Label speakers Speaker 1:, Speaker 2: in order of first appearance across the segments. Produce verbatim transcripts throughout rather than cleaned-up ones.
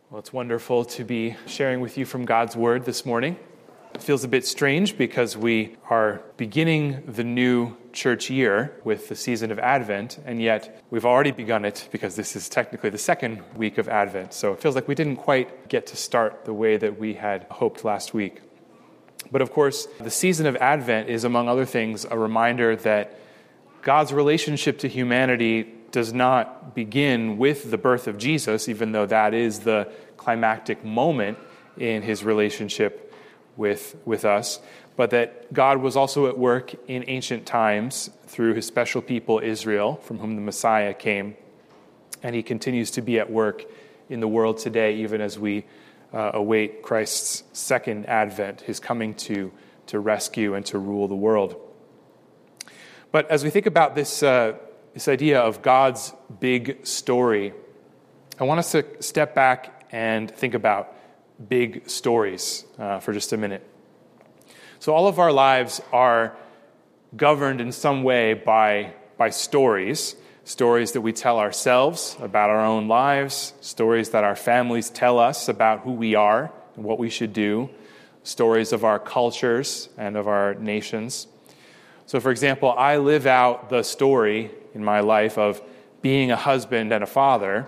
Speaker 1: Well, it's wonderful to be sharing with you from God's Word this morning. It feels a bit strange because we are beginning the new church year with the season of Advent, and yet we've already begun it because this is technically the second week of Advent. So it feels like we didn't quite get to start the way that we had hoped last week. But of course, the season of Advent is, among other things, a reminder that God's relationship to humanity does not begin with the birth of Jesus, even though that is the climactic moment in his relationship with, with us, but that God was also at work in ancient times through his special people Israel, from whom the Messiah came, and he continues to be at work in the world today, even as we uh, await Christ's second advent, his coming to, to rescue and to rule the world. But as we think about this uh, This idea of God's big story, I want us to step back and think about big stories uh, for just a minute. So all of our lives are governed in some way by, by stories, stories that we tell ourselves about our own lives, stories that our families tell us about who we are and what we should do, stories of our cultures and of our nations. So for example, I live out the story in my life of being a husband and a father,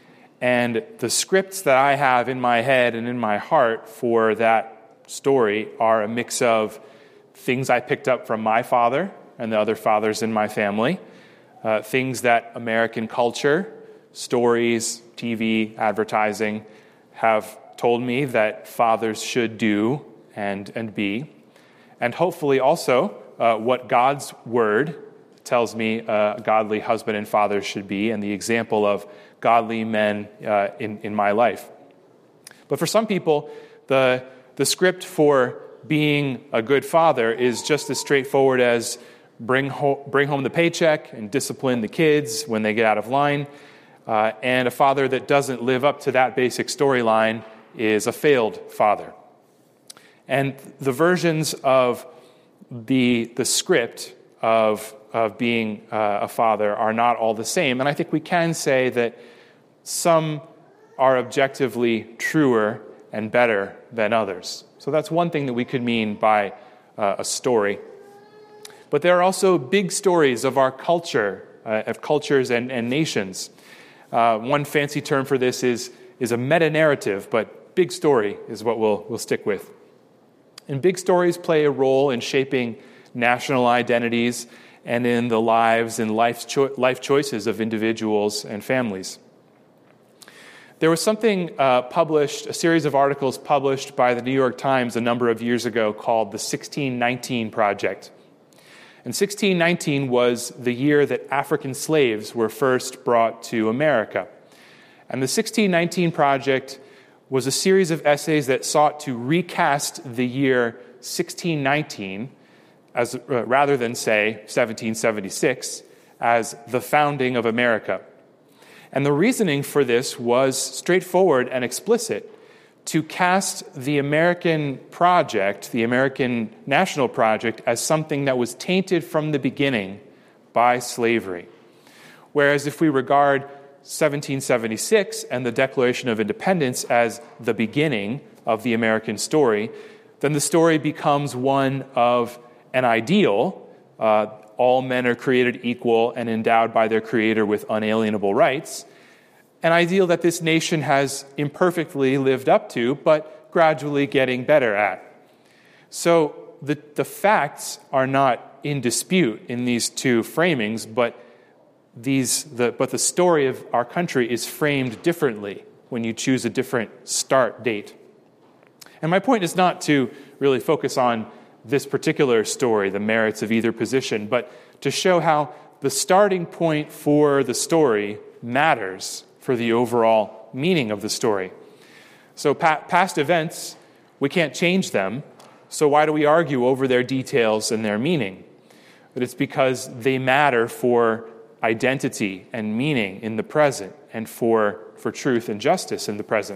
Speaker 1: and the scripts that I have in my head and in my heart for that story are a mix of things I picked up from my father and the other fathers in my family, uh, things that American culture, stories, T V, advertising have told me that fathers should do and, and be, and hopefully also uh, what God's word tells me a godly husband and father should be, and the example of godly men uh, in, in my life. But for some people, the, the script for being a good father is just as straightforward as bring, ho- bring home the paycheck and discipline the kids when they get out of line. Uh, and a father that doesn't live up to that basic storyline is a failed father. And the versions of the, the script of of being uh, a father are not all the same. And I think we can say that some are objectively truer and better than others. So that's one thing that we could mean by uh, a story. But there are also big stories of our culture, uh, of cultures and, and nations. Uh, one fancy term for this is, is a meta-narrative, but big story is what we'll, we'll stick with. And big stories play a role in shaping national identities and in the lives and life, cho- life choices of individuals and families. There was something uh, published, a series of articles published by the New York Times a number of years ago called the sixteen nineteen Project. And sixteen nineteen was the year that African slaves were first brought to America. And the sixteen nineteen Project was a series of essays that sought to recast the year sixteen nineteen as uh, rather than, say, seventeen seventy-six, as the founding of America. And the reasoning for this was straightforward and explicit: to cast the American project, the American national project, as something that was tainted from the beginning by slavery. Whereas if we regard seventeen seventy-six and the Declaration of Independence as the beginning of the American story, then the story becomes one of an ideal. Uh, all men are created equal and endowed by their Creator with unalienable rights. An ideal that this nation has imperfectly lived up to, but gradually getting better at. So the, the facts are not in dispute in these two framings, but these the but the story of our country is framed differently when you choose a different start date. And my point is not to really focus on this particular story, the merits of either position, but to show how the starting point for the story matters for the overall meaning of the story. So pa- past events, we can't change them, so why do we argue over their details and their meaning? But it's because they matter for identity and meaning in the present, and for, for truth and justice in the present.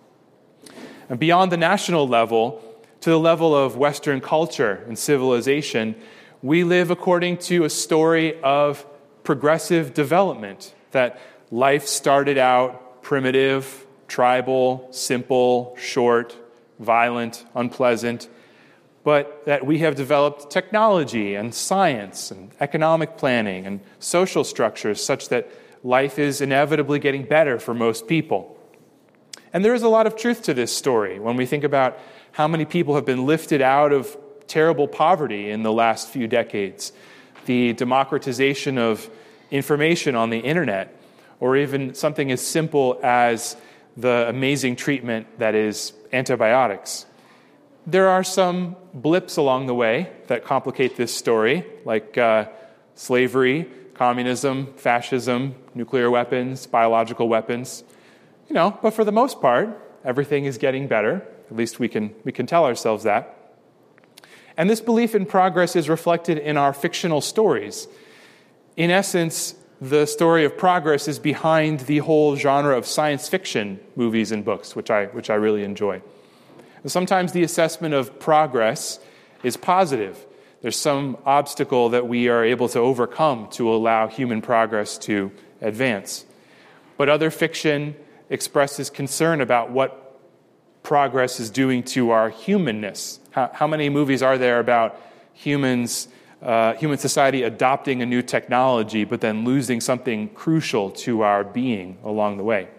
Speaker 1: And beyond the national level, to the level of Western culture and civilization, we live according to a story of progressive development, that life started out primitive, tribal, simple, short, violent, unpleasant, but that we have developed technology and science and economic planning and social structures such that life is inevitably getting better for most people. And there is a lot of truth to this story when we think about how many people have been lifted out of terrible poverty in the last few decades, the democratization of information on the internet, or even something as simple as the amazing treatment that is antibiotics. There are some blips along the way that complicate this story, like uh, slavery, communism, fascism, nuclear weapons, biological weapons. You know, but for the most part, everything is getting better. At least we can we can tell ourselves that. And this belief in progress is reflected in our fictional stories. In essence, the story of progress is behind the whole genre of science fiction movies and books, which I which I really enjoy. And sometimes the assessment of progress is positive. There's some obstacle that we are able to overcome to allow human progress to advance. But other fiction expresses concern about what progress is doing to our humanness. How, how many movies are there about humans, uh, human society adopting a new technology, but then losing something crucial to our being along the way?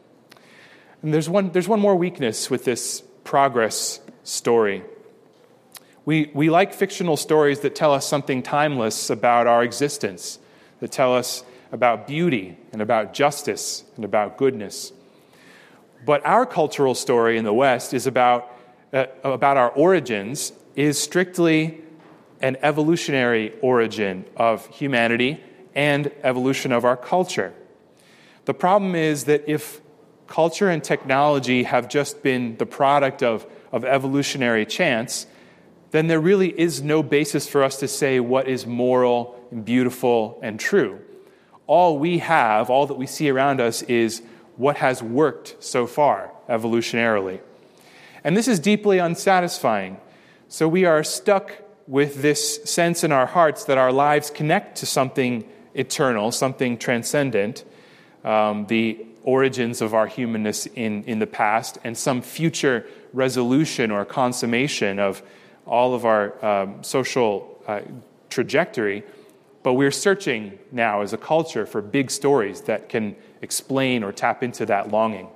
Speaker 1: And there's one, there's one more weakness with this progress story. We, we like fictional stories that tell us something timeless about our existence, that tell us about beauty and about justice and about goodness. But our cultural story in the West is about, uh, about our origins, is strictly an evolutionary origin of humanity and evolution of our culture. The problem is that if culture and technology have just been the product of, of evolutionary chance, then there really is no basis for us to say what is moral and beautiful and true. All we have, all that we see around us, is what has worked so far, evolutionarily. And this is deeply unsatisfying. So we are stuck with this sense in our hearts that our lives connect to something eternal, something transcendent, um, the origins of our humanness in, in the past, and some future resolution or consummation of all of our um, social uh, trajectory. But we're searching now as a culture for big stories that can explain or tap into that longing.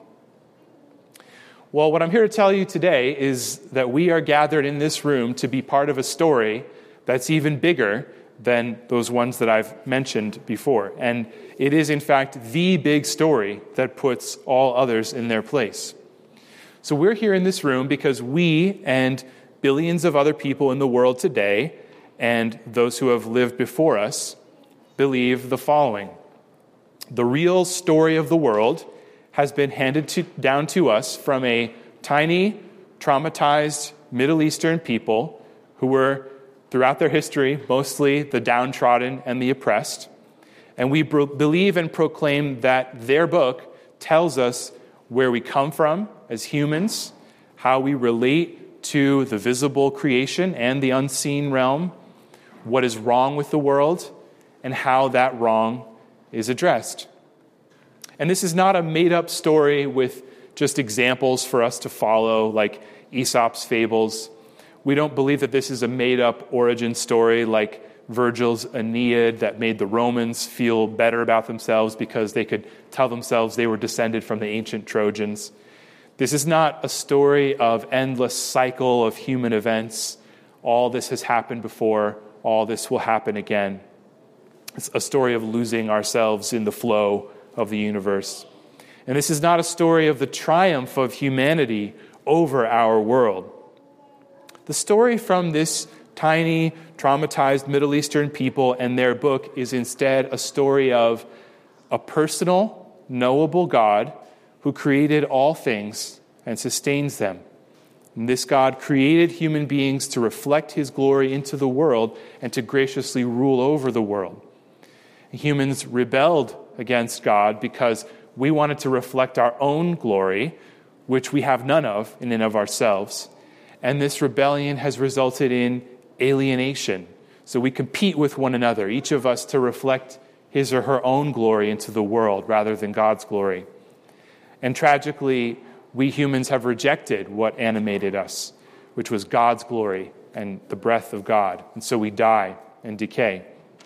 Speaker 1: Well, what I'm here to tell you today is that we are gathered in this room to be part of a story that's even bigger than those ones that I've mentioned before. And it is, in fact, the big story that puts all others in their place. So we're here in this room because we and billions of other people in the world today, and those who have lived before us, believe the following. The real story of the world has been handed to, down to us from a tiny, traumatized Middle Eastern people who were, throughout their history, mostly the downtrodden and the oppressed. And we bro- believe and proclaim that their book tells us where we come from as humans, how we relate to the visible creation and the unseen realm, what is wrong with the world, and how that wrong is addressed. And this is not a made-up story with just examples for us to follow, like Aesop's fables. We don't believe that this is a made-up origin story like Virgil's Aeneid that made the Romans feel better about themselves because they could tell themselves they were descended from the ancient Trojans. This is not a story of endless cycle of human events. All this has happened before. All this will happen again. It's a story of losing ourselves in the flow of the universe. And this is not a story of the triumph of humanity over our world. The story from this tiny, traumatized Middle Eastern people and their book is instead a story of a personal, knowable God who created all things and sustains them. And this God created human beings to reflect his glory into the world and to graciously rule over the world. Humans rebelled against God because we wanted to reflect our own glory, which we have none of in and of ourselves. And this rebellion has resulted in alienation. So we compete with one another, each of us to reflect his or her own glory into the world rather than God's glory. And tragically, we humans have rejected what animated us, which was God's glory and the breath of God. And so we die and decay.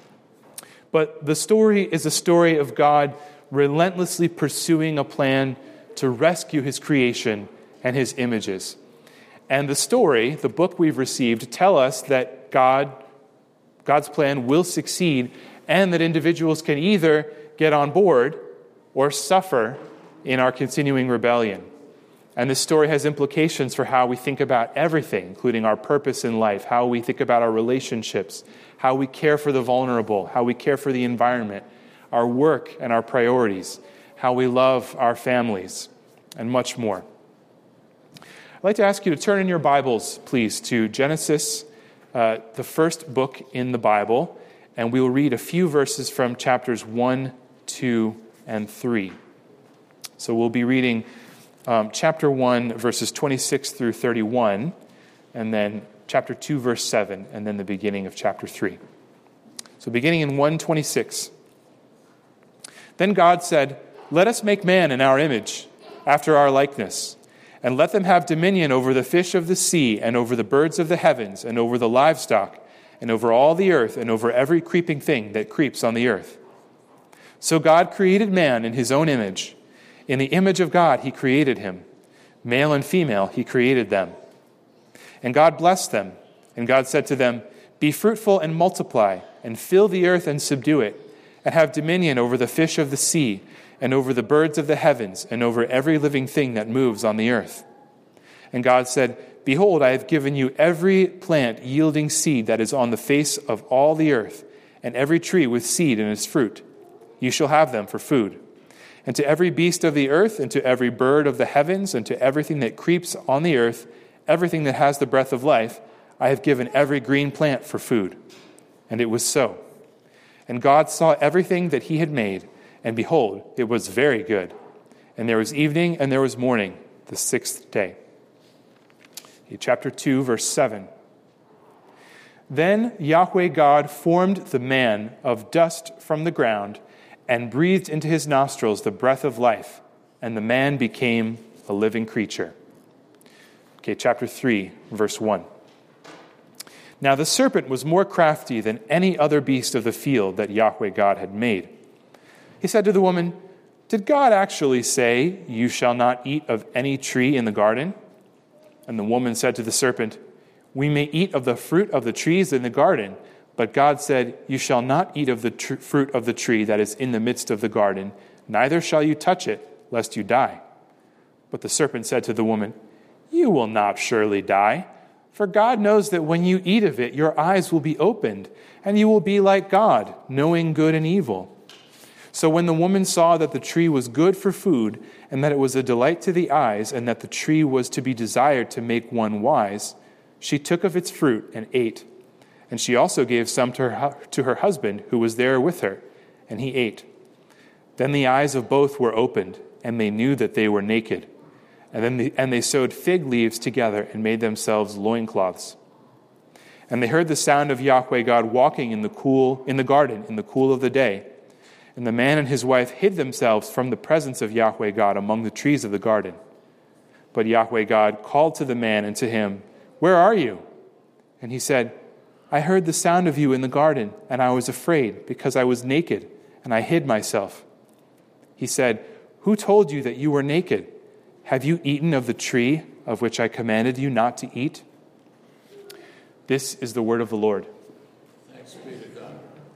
Speaker 1: But the story is a story of God relentlessly pursuing a plan to rescue his creation and his images. And the story, the book we've received, tell us that God, God's plan will succeed and that individuals can either get on board or suffer in our continuing rebellion. And this story has implications for how we think about everything, including our purpose in life, how we think about our relationships, how we care for the vulnerable, how we care for the environment, our work and our priorities, how we love our families, and much more. I'd like to ask you to turn in your Bibles, please, to Genesis, uh, the first book in the Bible, and we will read a few verses from chapters one, two, and three. So we'll be reading um, chapter one, verses twenty-six through thirty-one, and then chapter two, verse seven, and then the beginning of chapter three. So beginning in one twenty-six. Then God said, "Let us make man in our image, after our likeness, and let them have dominion over the fish of the sea, and over the birds of the heavens, and over the livestock, and over all the earth, and over every creeping thing that creeps on the earth." So God created man in his own image. In the image of God he created him. Male and female he created them. And God blessed them. And God said to them, "Be fruitful and multiply, and fill the earth and subdue it, and have dominion over the fish of the sea, and over the birds of the heavens, and over every living thing that moves on the earth." And God said, "Behold, I have given you every plant yielding seed that is on the face of all the earth, and every tree with seed in its fruit. You shall have them for food. And to every beast of the earth, and to every bird of the heavens, and to everything that creeps on the earth, everything that has the breath of life, I have given every green plant for food." And it was so. And God saw everything that he had made, and behold, it was very good. And there was evening and there was morning, the sixth day. Chapter two, verse seven. Then Yahweh God formed the man of dust from the ground, and breathed into his nostrils the breath of life, and the man became a living creature. Okay, chapter three, verse one. Now the serpent was more crafty than any other beast of the field that Yahweh God had made. He said to the woman, "Did God actually say, 'You shall not eat of any tree in the garden'?" And the woman said to the serpent, "We may eat of the fruit of the trees in the garden, but God said, 'You shall not eat of the tr- fruit of the tree that is in the midst of the garden, neither shall you touch it, lest you die.' But the serpent said to the woman, 'You will not surely die, for God knows that when you eat of it, your eyes will be opened, and you will be like God, knowing good and evil.' So when the woman saw that the tree was good for food, and that it was a delight to the eyes, and that the tree was to be desired to make one wise, she took of its fruit and ate. And she also gave some to her, to her husband, who was there with her, and he ate. Then the eyes of both were opened, and they knew that they were naked. And then the, and they sewed fig leaves together and made themselves loincloths. And they heard the sound of Yahweh God walking in the cool in the garden in the cool of the day. And the man and his wife hid themselves from the presence of Yahweh God among the trees of the garden. But Yahweh God called to the man and to him, "Where are you?" And he said, "I heard the sound of you in the garden, and I was afraid, because I was naked, and I hid myself." He said, "Who told you that you were naked? Have you eaten of the tree of which I commanded you not to eat?" This is the word of the Lord.
Speaker 2: Thanks be to God.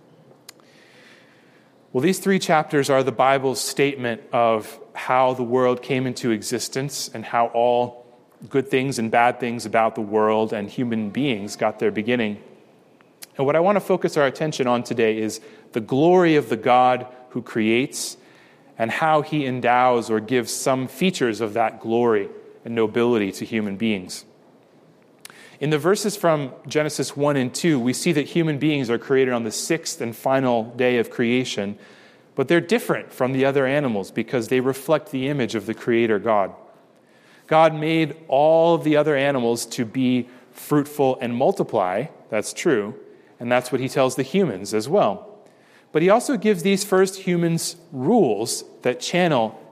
Speaker 1: Well, these three chapters are the Bible's statement of how the world came into existence and how all good things and bad things about the world and human beings got their beginning. And what I want to focus our attention on today is the glory of the God who creates and how he endows or gives some features of that glory and nobility to human beings. In the verses from Genesis one and two, we see that human beings are created on the sixth and final day of creation, but they're different from the other animals because they reflect the image of the Creator God. God made all of the other animals to be fruitful and multiply, that's true, and that's what he tells the humans as well. But he also gives these first humans rules that channel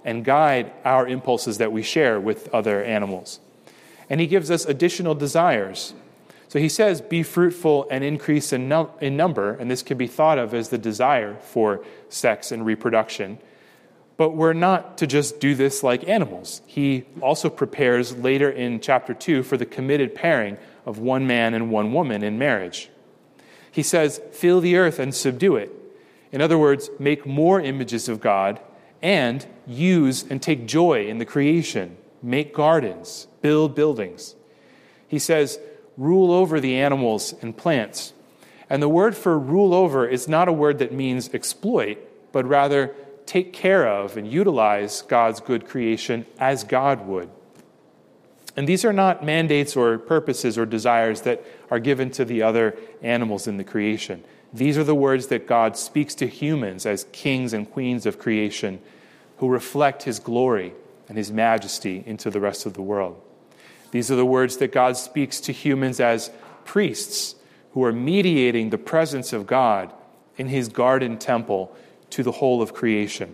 Speaker 1: and guide our impulses that we share with other animals. And he gives us additional desires. So he says, be fruitful and increase in, num- in number, and this can be thought of as the desire for sex and reproduction. But we're not to just do this like animals. He also prepares later in chapter two for the committed pairing of one man and one woman in marriage. He says, fill the earth and subdue it. In other words, make more images of God and use and take joy in the creation. Make gardens, build buildings. He says, rule over the animals and plants. And the word for rule over is not a word that means exploit, but rather take care of and utilize God's good creation as God would. And these are not mandates or purposes or desires that are given to the other animals in the creation. These are the words that God speaks to humans as kings and queens of creation who reflect his glory and his majesty into the rest of the world. These are the words that God speaks to humans as priests who are mediating the presence of God in his garden temple to the whole of creation.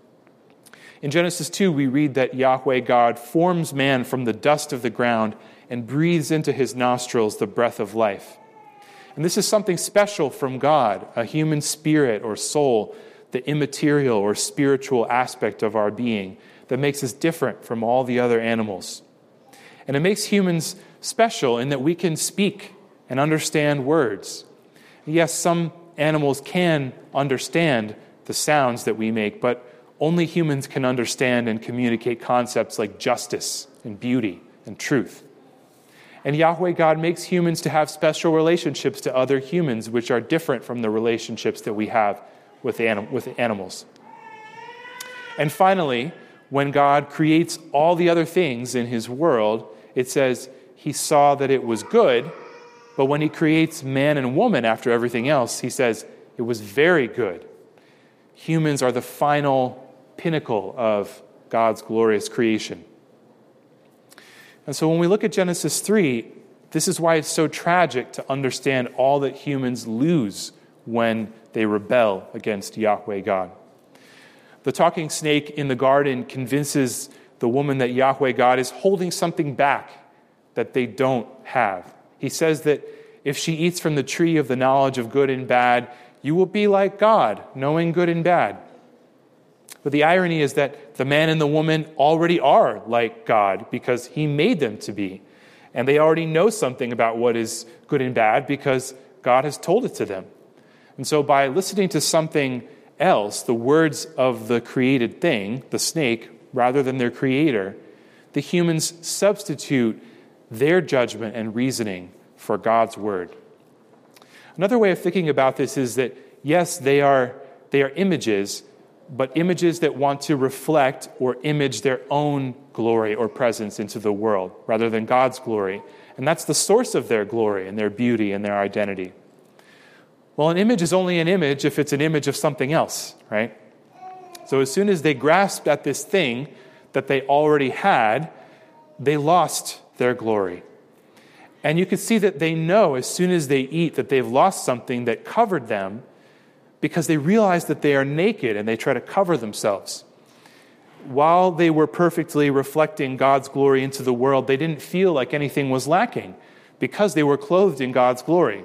Speaker 1: In Genesis two, we read that Yahweh God forms man from the dust of the ground and breathes into his nostrils the breath of life. And this is something special from God, a human spirit or soul, the immaterial or spiritual aspect of our being that makes us different from all the other animals. And it makes humans special in that we can speak and understand words. Yes, some animals can understand the sounds that we make, but only humans can understand and communicate concepts like justice and beauty and truth. And Yahweh God makes humans to have special relationships to other humans, which are different from the relationships that we have with, anim- with animals. And finally, when God creates all the other things in his world, it says he saw that it was good, but when he creates man and woman after everything else, he says it was very good. Humans are the final pinnacle of God's glorious creation. And so when we look at Genesis three, this is why it's so tragic to understand all that humans lose when they rebel against Yahweh God. The talking snake in the garden convinces the woman that Yahweh God is holding something back that they don't have. He says that if she eats from the tree of the knowledge of good and bad, you will be like God, knowing good and bad. But the irony is that the man and the woman already are like God because he made them to be. And they already know something about what is good and bad because God has told it to them. And so by listening to something else, the words of the created thing, the snake, rather than their creator, the humans substitute their judgment and reasoning for God's word. Another way of thinking about this is that, yes, they are, they are images, but images that want to reflect or image their own glory or presence into the world rather than God's glory. And that's the source of their glory and their beauty and their identity. Well, an image is only an image if it's an image of something else, right? So as soon as they grasped at this thing that they already had, they lost their glory. And you can see that they know as soon as they eat that they've lost something that covered them because they realize that they are naked and they try to cover themselves. While they were perfectly reflecting God's glory into the world, they didn't feel like anything was lacking because they were clothed in God's glory.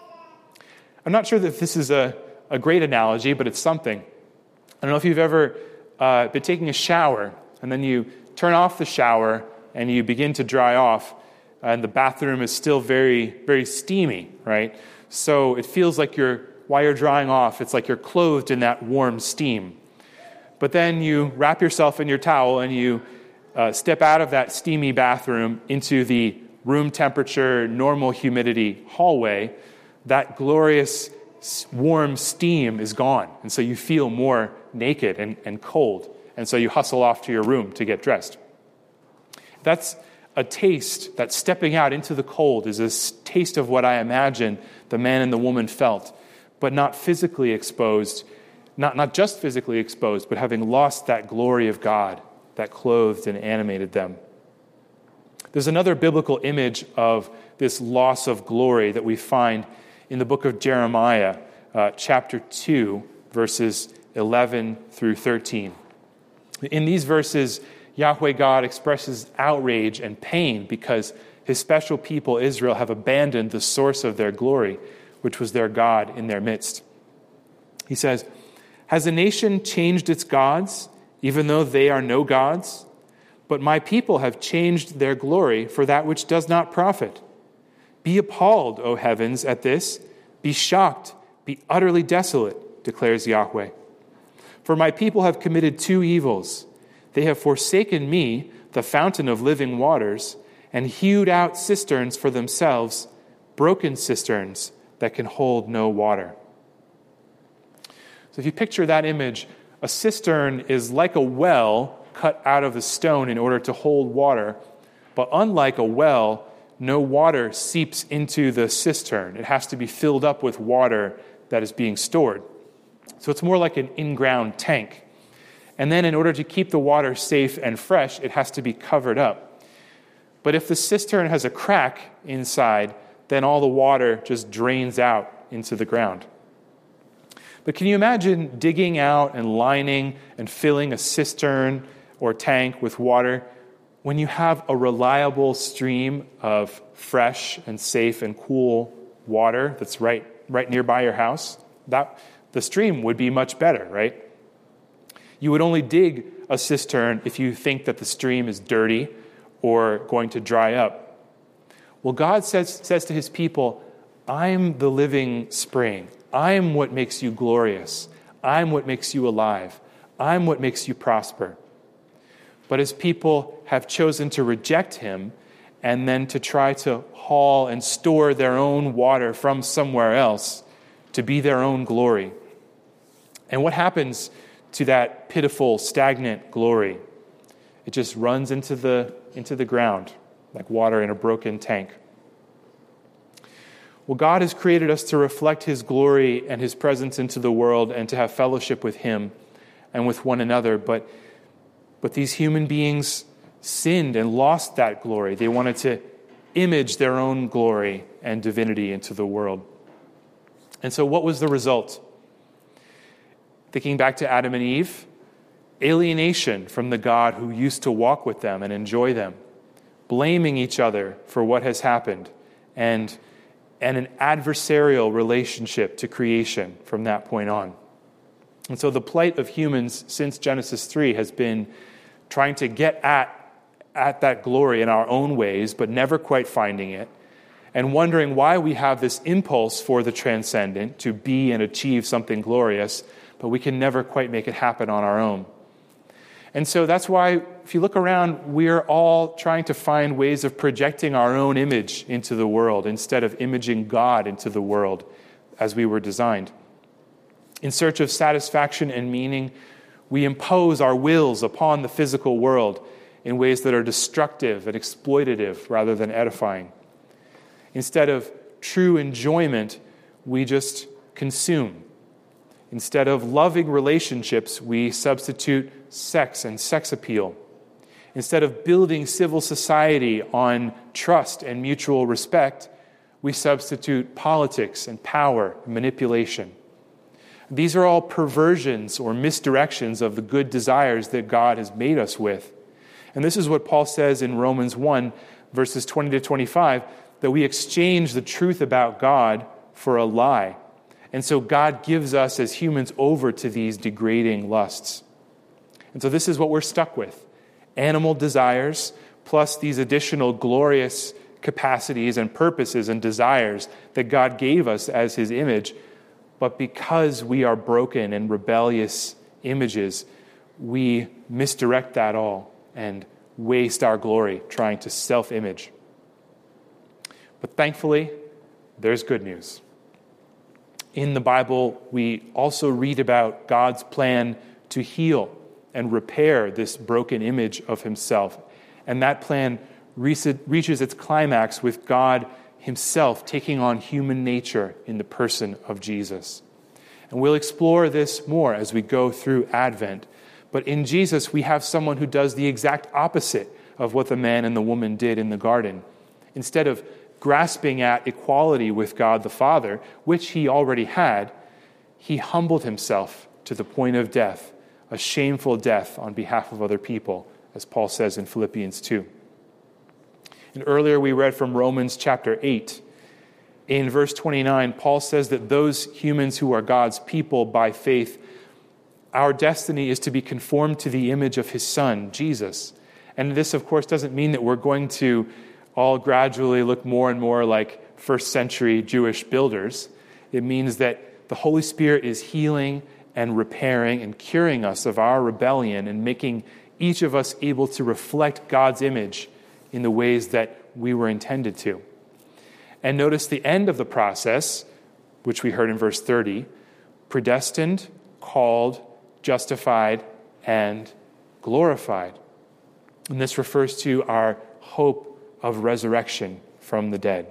Speaker 1: I'm not sure that this is a, a great analogy, but it's something. I don't know if you've ever uh, been taking a shower and then you turn off the shower and you begin to dry off and the bathroom is still very, very steamy, right? So it feels like you're, while you're drying off, it's like you're clothed in that warm steam. But then you wrap yourself in your towel and you uh, step out of that steamy bathroom into the room temperature, normal humidity hallway. That glorious warm steam is gone. And so you feel more naked and, and cold. And so you hustle off to your room to get dressed. That's a taste, that stepping out into the cold is a taste of what I imagine the man and the woman felt, but not physically exposed, not, not just physically exposed, but having lost that glory of God that clothed and animated them. There's another biblical image of this loss of glory that we find in the book of Jeremiah, uh, chapter two, verses eleven through thirteen. In these verses, Yahweh God expresses outrage and pain because his special people, Israel, have abandoned the source of their glory, which was their God in their midst. He says, "Has a nation changed its gods, even though they are no gods? But my people have changed their glory for that which does not profit. Be appalled, O heavens, at this. Be shocked, be utterly desolate, declares Yahweh. For my people have committed two evils. They have forsaken me, the fountain of living waters, and hewed out cisterns for themselves, broken cisterns that can hold no water." So if you picture that image, a cistern is like a well cut out of the stone in order to hold water, but unlike a well, no water seeps into the cistern. It has to be filled up with water that is being stored. So it's more like an in-ground tank. And then in order to keep the water safe and fresh, it has to be covered up. But if the cistern has a crack inside, then all the water just drains out into the ground. But can you imagine digging out and lining and filling a cistern or tank with water when you have a reliable stream of fresh and safe and cool water that's right right nearby your house? That the stream would be much better, right? You would only dig a cistern if you think that the stream is dirty or going to dry up. Well, God says, says to his people, I'm the living spring. I'm what makes you glorious. I'm what makes you alive. I'm what makes you prosper. But his people have chosen to reject him and then to try to haul and store their own water from somewhere else to be their own glory. And what happens to that pitiful, stagnant glory? It just runs into the into the ground like water in a broken tank. Well, God has created us to reflect his glory and his presence into the world and to have fellowship with him and with one another. But, but these human beings sinned and lost that glory. They wanted to image their own glory and divinity into the world. And so what was the result? Thinking back to Adam and Eve, alienation from the God who used to walk with them and enjoy them, blaming each other for what has happened, and, and an adversarial relationship to creation from that point on. And so the plight of humans since Genesis three has been trying to get at, at that glory in our own ways, but never quite finding it, and wondering why we have this impulse for the transcendent to be and achieve something glorious, but we can never quite make it happen on our own. And so that's why, if you look around, we're all trying to find ways of projecting our own image into the world instead of imaging God into the world as we were designed. In search of satisfaction and meaning, we impose our wills upon the physical world in ways that are destructive and exploitative rather than edifying. Instead of true enjoyment, we just consume. Instead of loving relationships, we substitute sex and sex appeal. Instead of building civil society on trust and mutual respect, we substitute politics and power and manipulation. These are all perversions or misdirections of the good desires that God has made us with. And this is what Paul says in Romans one, verses twenty to twenty-five, that we exchange the truth about God for a lie. And so God gives us as humans over to these degrading lusts. And so this is what we're stuck with. Animal desires plus these additional glorious capacities and purposes and desires that God gave us as his image. But because we are broken and rebellious images, we misdirect that all and waste our glory trying to self-image. But thankfully, there's good news. In the Bible, we also read about God's plan to heal and repair this broken image of himself. And that plan reaches its climax with God himself taking on human nature in the person of Jesus. And we'll explore this more as we go through Advent. But in Jesus, we have someone who does the exact opposite of what the man and the woman did in the garden. Instead of grasping at equality with God the Father, which he already had, he humbled himself to the point of death a shameful death on behalf of other people, as Paul says in Philippians two. And earlier we read from Romans chapter eight. In verse twenty-nine, Paul says that those humans who are God's people by faith, our destiny is to be conformed to the image of his Son, Jesus. And this, of course, doesn't mean that we're going to all gradually look more and more like first century Jewish builders. It means that the Holy Spirit is healing and repairing and curing us of our rebellion and making each of us able to reflect God's image in the ways that we were intended to. And notice the end of the process, which we heard in verse thirty, predestined, called, justified, and glorified. And this refers to our hope of resurrection from the dead.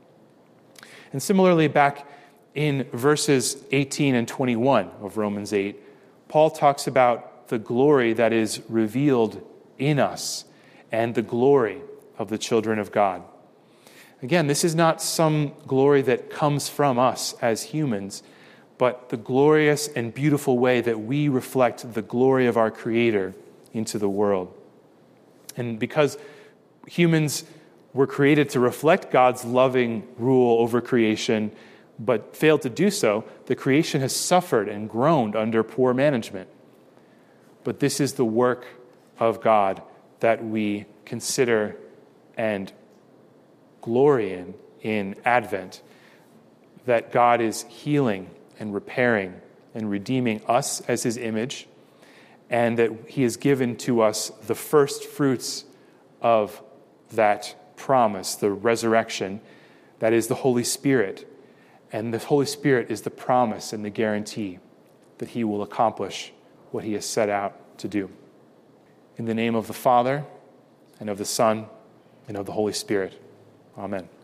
Speaker 1: And similarly, back in verses eighteen and twenty-one of Romans eight, Paul talks about the glory that is revealed in us and the glory of the children of God. Again, this is not some glory that comes from us as humans, but the glorious and beautiful way that we reflect the glory of our Creator into the world. And because humans were created to reflect God's loving rule over creation, but failed to do so, the creation has suffered and groaned under poor management. But this is the work of God that we consider and glory in in Advent, that God is healing and repairing and redeeming us as his image, and that he has given to us the first fruits of that promise, the resurrection, that is the Holy Spirit. And the Holy Spirit is the promise and the guarantee that he will accomplish what he has set out to do. In the name of the Father, and of the Son, and of the Holy Spirit. Amen.